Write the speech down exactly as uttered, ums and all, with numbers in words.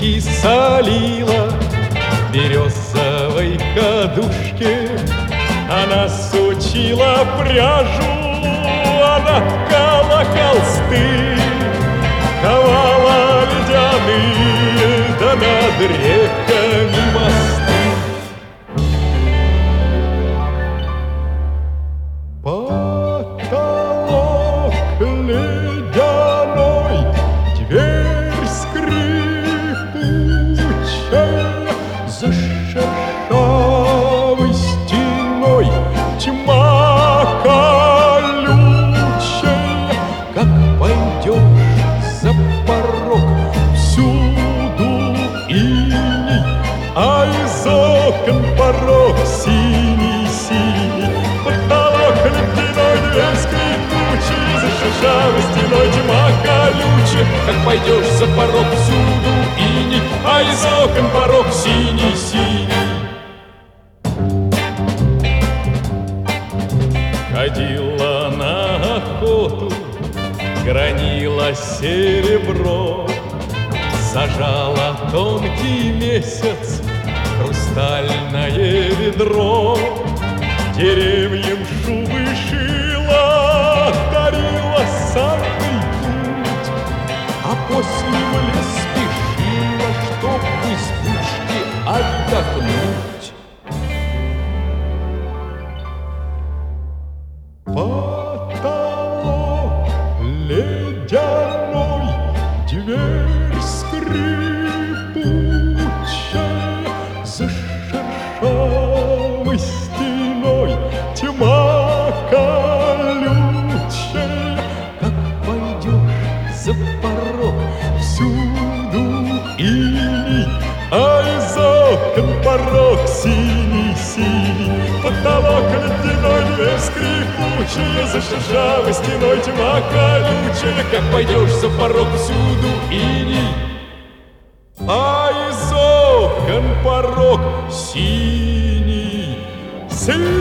и солила в березовой кадушке. Она сучила пряжу, она ткала холсты, ковала ледяные, да над реками мосты. Потолок ледяной, дверь скрипучая, за шершавой стеной тьма колючая. Как пойдешь за порог, всюду иней, а из окон порог синий-синий. Потолок ледяной, дверь скрипучая, за шершавой стеной тьма колючая. Как пойдешь за порог, всюду иней, а из окон порог синий-синий. Ходила на охоту, гранила серебро, сажала тонкий месяц хрустальное ведро. Деревьям шубы шила, дарила санный путь, а после в лес спешила, чтоб в избушке отдохнуть. Потолок ледяной, дверь скрипучая, за шершавой стеной тьма колючая. Как пойдешь за порог, всюду иней, а из окон порог синий-синий. Потолок ледяной, дверь скрипучая, за шершавой стеной тьма колючая. Как пойдешь за порог, всюду иней, а из окон порог синий-синий.